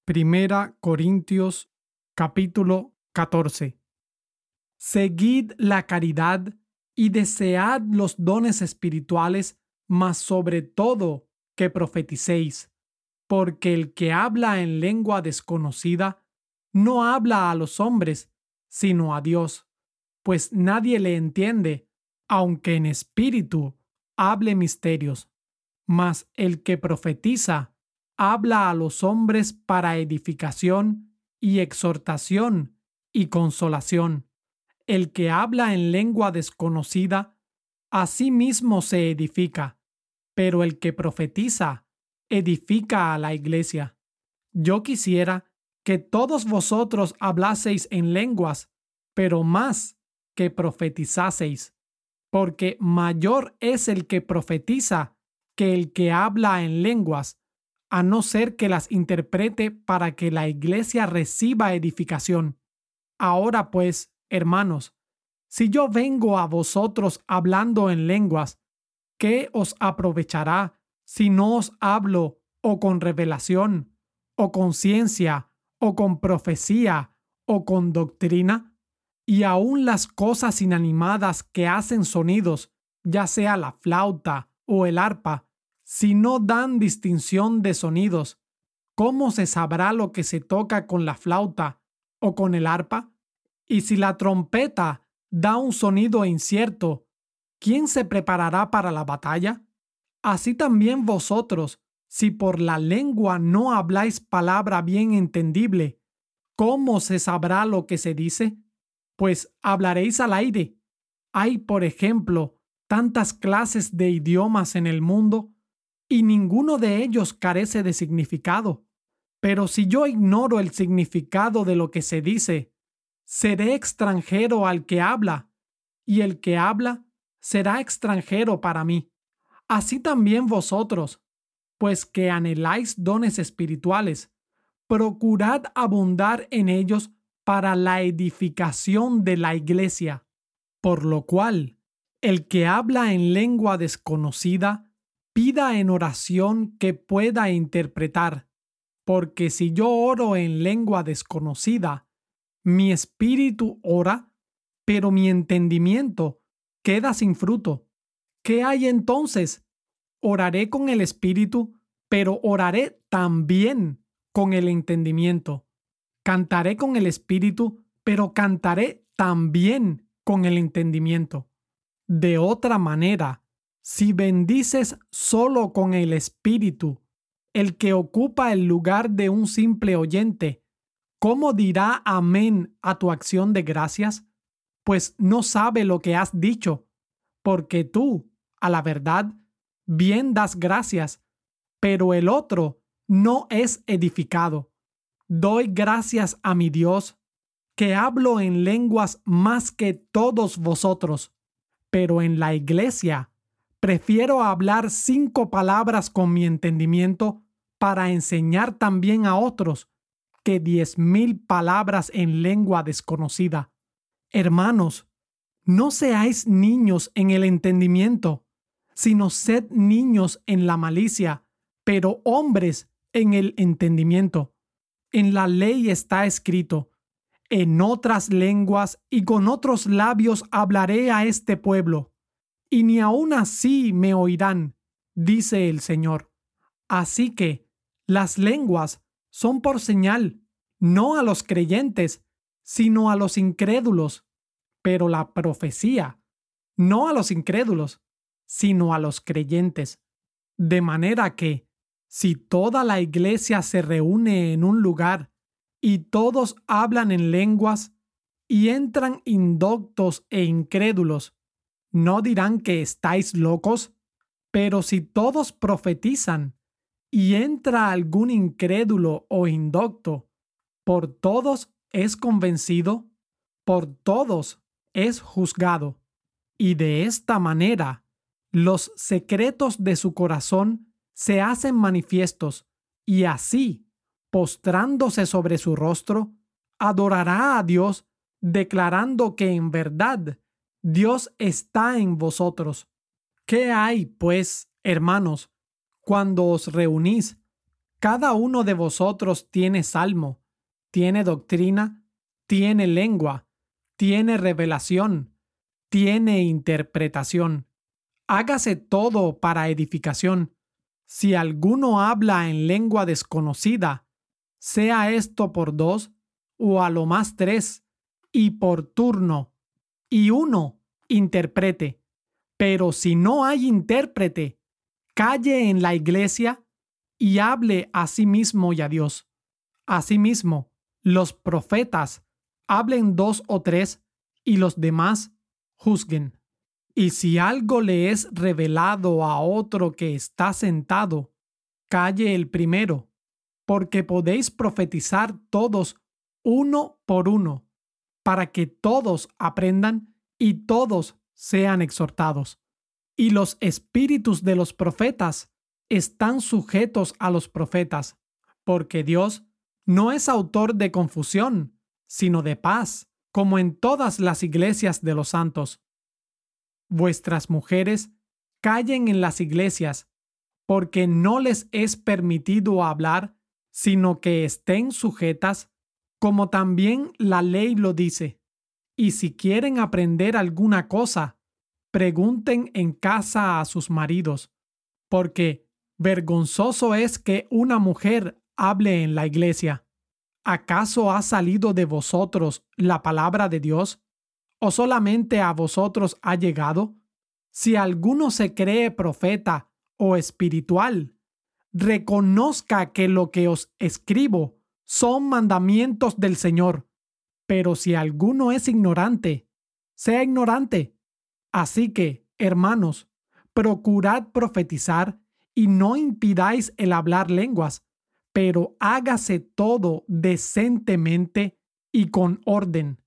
Primera Corintios capítulo 14. Seguid la caridad y desead los dones espirituales, mas sobre todo que profeticéis, porque el que habla en lengua desconocida no habla a los hombres, sino a Dios, pues nadie le entiende, aunque en espíritu hable misterios. Mas el que profetiza habla a los hombres para edificación y exhortación y consolación. El que habla en lengua desconocida, a sí mismo se edifica, pero el que profetiza edifica a la iglesia. Yo quisiera que todos vosotros hablaseis en lenguas, pero más que profetizaseis, porque mayor es el que profetiza que el que habla en lenguas, a no ser que las interprete para que la iglesia reciba edificación. Ahora pues, hermanos, si yo vengo a vosotros hablando en lenguas, ¿qué os aprovechará si no os hablo o con revelación, o con ciencia, o con profecía, o con doctrina? Y aun las cosas inanimadas que hacen sonidos, ya sea la flauta o el arpa, si no dan distinción de sonidos, ¿cómo se sabrá lo que se toca con la flauta o con el arpa? Y si la trompeta da un sonido incierto, ¿quién se preparará para la batalla? Así también vosotros, si por la lengua no habláis palabra bien entendible, ¿cómo se sabrá lo que se dice? Pues hablaréis al aire. Hay, por ejemplo, tantas clases de idiomas en el mundo y ninguno de ellos carece de significado. Pero si yo ignoro el significado de lo que se dice, seré extranjero al que habla, y el que habla será extranjero para mí. Así también vosotros, pues que anheláis dones espirituales, procurad abundar en ellos para la edificación de la iglesia. Por lo cual, el que habla en lengua desconocida, pida en oración que pueda interpretar, porque si yo oro en lengua desconocida, mi espíritu ora, pero mi entendimiento queda sin fruto. ¿Qué hay entonces? Oraré con el espíritu, pero oraré también con el entendimiento. Cantaré con el espíritu, pero cantaré también con el entendimiento. De otra manera, si bendices solo con el espíritu, el que ocupa el lugar de un simple oyente, ¿cómo dirá amén a tu acción de gracias? Pues no sabe lo que has dicho, porque tú, a la verdad, bien das gracias, pero el otro no es edificado. Doy gracias a mi Dios, que hablo en lenguas más que todos vosotros, pero en la iglesia prefiero hablar 5 palabras con mi entendimiento para enseñar también a otros que 10,000 palabras en lengua desconocida. Hermanos, no seáis niños en el entendimiento, sino sed niños en la malicia, pero hombres en el entendimiento. En la ley está escrito: en otras lenguas y con otros labios hablaré a este pueblo, y ni aun así me oirán, dice el Señor. Así que las lenguas son por señal, no a los creyentes, sino a los incrédulos, pero la profecía, no a los incrédulos, sino a los creyentes. De manera que, si toda la iglesia se reúne en un lugar y todos hablan en lenguas, y entran indoctos e incrédulos, ¿no dirán que estáis locos? Pero si todos profetizan, y entra algún incrédulo o indocto, por todos es convencido, por todos es juzgado, y de esta manera los secretos de su corazón se hacen manifiestos, y así, postrándose sobre su rostro, adorará a Dios, declarando que en verdad Dios está en vosotros. ¿Qué hay, pues, hermanos, cuando os reunís? Cada uno de vosotros tiene salmo, tiene doctrina, tiene lengua, tiene revelación, tiene interpretación. Hágase todo para edificación. Si alguno habla en lengua desconocida, sea esto por dos, o a lo más tres, y por turno, y uno interprete. Pero si no hay intérprete, calle en la iglesia y hable a sí mismo y a Dios. Asimismo, los profetas hablen dos o tres, y los demás juzguen. Y si algo le es revelado a otro que está sentado, calle el primero, porque podéis profetizar todos uno por uno, para que todos aprendan y todos sean exhortados. Y los espíritus de los profetas están sujetos a los profetas, porque Dios no es autor de confusión, sino de paz, como en todas las iglesias de los santos. Vuestras mujeres callen en las iglesias, porque no les es permitido hablar, sino que estén sujetas, como también la ley lo dice. Y si quieren aprender alguna cosa, pregunten en casa a sus maridos, porque vergonzoso es que una mujer hable en la iglesia. ¿Acaso ha salido de vosotros la palabra de Dios? ¿O solamente a vosotros ha llegado? Si alguno se cree profeta o espiritual, reconozca que lo que os escribo son mandamientos del Señor. Pero si alguno es ignorante, sea ignorante. Así que, hermanos, procurad profetizar y no impidáis el hablar lenguas, pero hágase todo decentemente y con orden.